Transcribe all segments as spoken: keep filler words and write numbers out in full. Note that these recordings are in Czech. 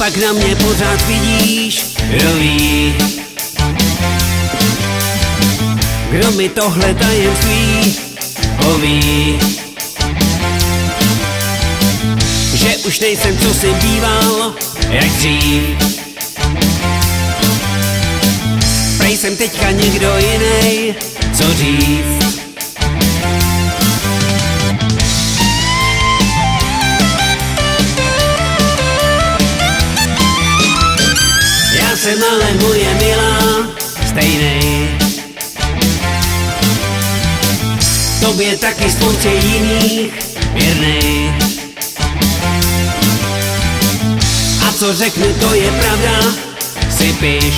Copak na mě pořád vidíš, kdo ví, kdo mi tohle tajemství poví, že už nejsem, co jsem býval, jak dřív. Prej jsem teďka někdo jinej, co říct. Já jsem ale moje milá stejnej, tobě taky spoustě jiných věrnej. A co řeknu, to je pravda, si piš.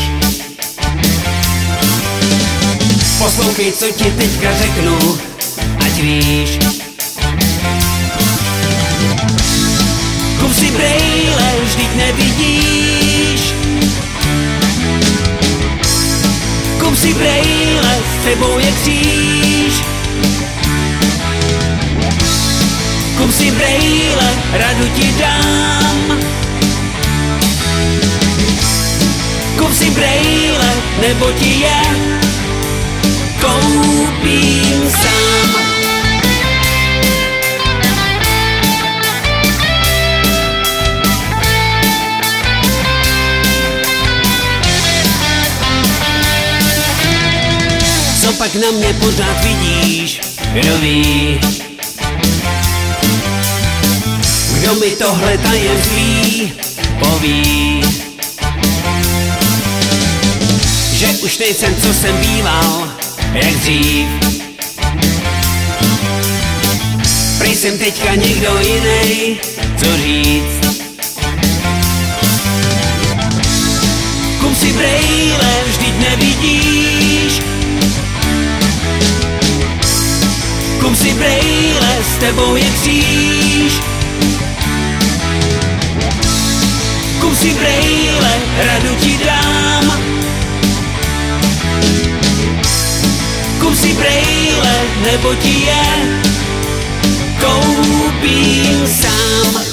Poslouchej, co ti teďka řeknu, ať víš. Kup si brejle, vždyť nevidíš. Kup si brejle, s sebou je kříž. Kup si brejle, radu ti dám. Kup si brejle, nebo ti je koupím sám. Co pak na mě pořád vidíš, kdo ví, kdo mi tohle tajemství poví, že už nejsem, co jsem býval, jak dřív. Prej jsem teďka někdo jinej, co říct. Kup si brejle, vždyť nevidíš. Kup si brejle, s tebou je kříž. Kup si brejle, radu ti dám. Kup si brejle, nebo ti je koupím sám.